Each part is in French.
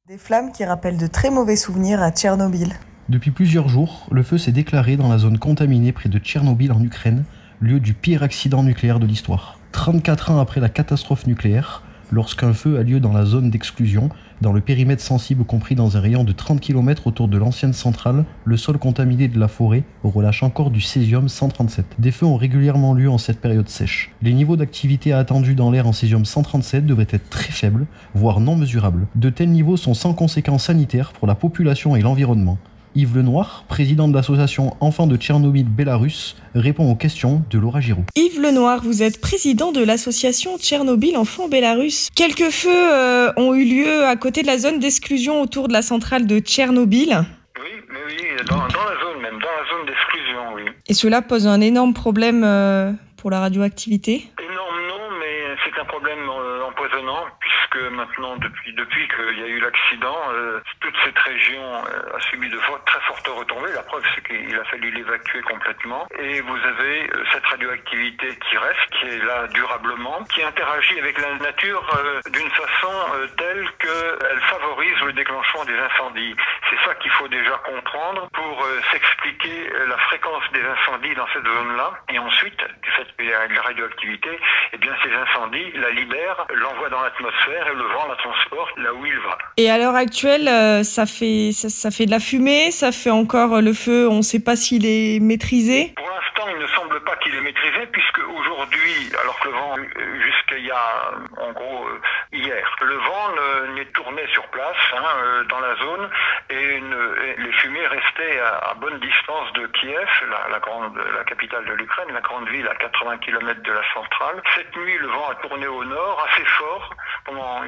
Des flammes qui rappellent de très mauvais souvenirs à Tchernobyl. Depuis plusieurs jours, le feu s'est déclaré dans la zone contaminée près de Tchernobyl en Ukraine, lieu du pire accident nucléaire de l'histoire. 34 ans après la catastrophe nucléaire, lorsqu'un feu a lieu dans la zone d'exclusion, dans le périmètre sensible compris dans un rayon de 30 km autour de l'ancienne centrale, le sol contaminé de la forêt relâche encore du césium-137. Des feux ont régulièrement lieu en cette période sèche. Les niveaux d'activité attendus dans l'air en césium-137 devraient être très faibles, voire non mesurables. De tels niveaux sont sans conséquences sanitaires pour la population et l'environnement. Yves Lenoir, président de l'association Enfants de Tchernobyl Bélarus, répond aux questions de Laura Giraud. Yves Lenoir, vous êtes président de l'association Tchernobyl Enfants Bélarus. Quelques feux ont eu lieu à côté de la zone d'exclusion autour de la centrale de Tchernobyl. Oui, dans la zone d'exclusion, oui. Et cela pose un énorme problème pour la radioactivité ? Énorme non, mais c'est un problème empoisonnant, puisque maintenant, depuis qu'il y a eu l'accident, toute cette région a subi de très fortes retombées. La preuve, c'est qu'il a fallu l'évacuer complètement. Et vous avez cette radioactivité qui reste, qui est là durablement, qui interagit avec la nature d'une façon telle qu'elle favorise le déclenchement des incendies. C'est ça qu'il faut déjà comprendre pour s'expliquer la fréquence des incendies dans cette zone-là. Et ensuite, du fait qu'il y a de la radioactivité, eh bien ces incendies la libèrent, l'envoient dans l'atmosphère et le vent la transporte là où il va. Et à l'heure actuelle, ça fait de la fumée, ça fait encore le feu, on ne sait pas s'il est maîtrisé. Pour l'instant, il ne semble pas qu'il est maîtrisé, puisque aujourd'hui, alors que le vent, jusqu'à il y a, en gros, hier, le vent n'est tourné sur place, dans la zone, et les fumées restaient à bonne distance de Kiev, la capitale de l'Ukraine, la grande ville à 80 km de la centrale. Cette nuit, le vent a tourné au nord, assez fort, pendant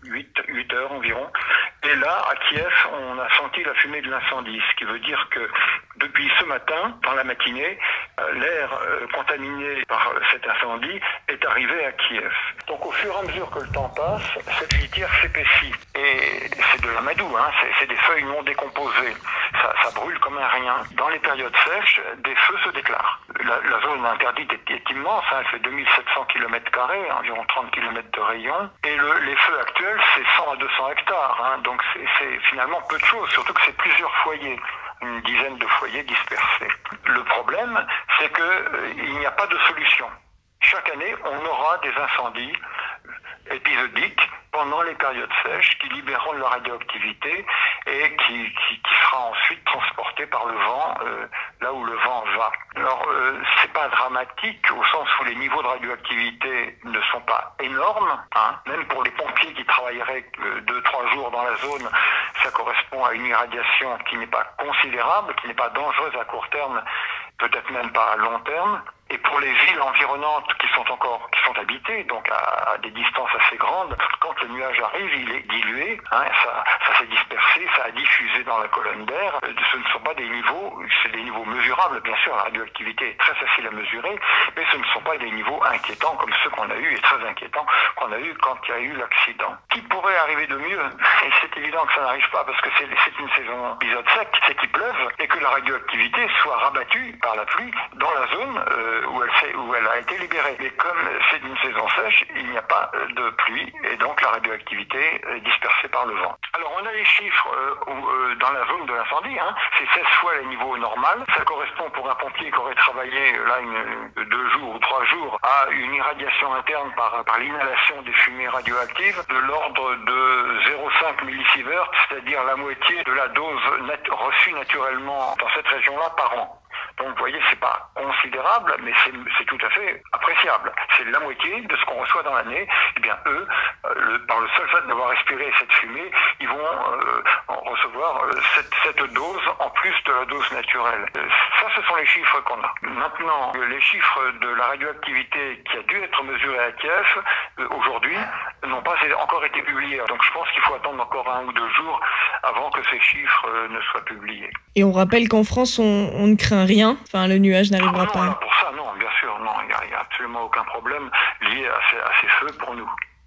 8 heures environ. Et là, à Kiev, on a senti la fumée de l'incendie, ce qui veut dire que depuis ce matin, dans la matinée, l'air contaminé par cet incendie est arrivé à Kiev. Donc au fur et à mesure que le temps passe, cette litière s'épaissit. Et c'est de l'amadou, c'est des feuilles non décomposées. Ça brûle comme un rien. Dans les périodes sèches, des feux se déclarent. La zone interdite est immense, elle fait 2700 km², environ 30 km de rayon. Et les feux actuels, c'est 100 à 200 hectares. Donc c'est finalement peu de choses, surtout que c'est plusieurs foyers, une dizaine de foyers dispersés. Le problème, c'est qu'il n'y a pas de solution. Chaque année, on aura des incendies épisodiques pendant les périodes sèches qui libéreront de la radioactivité et qui sera ensuite transportée par le vent là où le vent va. Alors c'est pas dramatique au sens où les niveaux de radioactivité ne sont pas énormes, même pour les pompiers qui travailleraient 2-3 jours dans la zone, ça correspond à une irradiation qui n'est pas considérable, qui n'est pas dangereuse à court terme, peut-être même pas à long terme. Et pour les villes environnantes qui sont habitées, donc à des distances assez grandes, quand le nuage arrive, il est dilué, ça s'est dispersé, ça a diffusé dans la colonne d'air. Ce ne sont pas des niveaux, c'est des niveaux mesurables, bien sûr, la radioactivité est très facile à mesurer, mais ce ne sont pas des niveaux inquiétants comme ceux qu'on a eu, et très inquiétants, qu'on a eu quand il y a eu l'accident. Qui pourrait arriver de mieux? Et c'est évident que ça n'arrive pas, parce que c'est une saison épisode sec, c'est qu'il pleuve, et que la radioactivité soit rabattue par la pluie dans la zone où elle a été libérée. Mais comme c'est une saison sèche, il n'y a pas de pluie et donc la radioactivité est dispersée par le vent. Alors on a les chiffres dans la zone de l'incendie, c'est 16 fois les niveaux normaux. Ça correspond pour un pompier qui aurait travaillé là 2 jours ou 3 jours à une irradiation interne par l'inhalation des fumées radioactives de l'ordre de 0,5 millisievert, c'est-à-dire la moitié de la dose reçue naturellement dans cette région-là par an. Donc vous voyez, c'est pas considérable, mais c'est tout à fait appréciable. C'est la moitié de ce qu'on reçoit dans l'année. Eh bien eux, par le seul fait d'avoir respiré cette fumée, ils vont recevoir cette dose en plus de la dose naturelle. Ça, ce sont les chiffres qu'on a. Maintenant, les chiffres de la radioactivité qui a dû être mesurée à Kiev, aujourd'hui, n'ont pas encore été publiés. Donc je pense qu'il faut attendre encore 1 ou 2 jours avant que ces chiffres ne soient publiés. Et on rappelle qu'en France, on ne craint rien. Enfin, le nuage n'arrivera pas. Pour ça, non, bien sûr, non. Il n'y a absolument aucun problème lié à ces feux pour nous.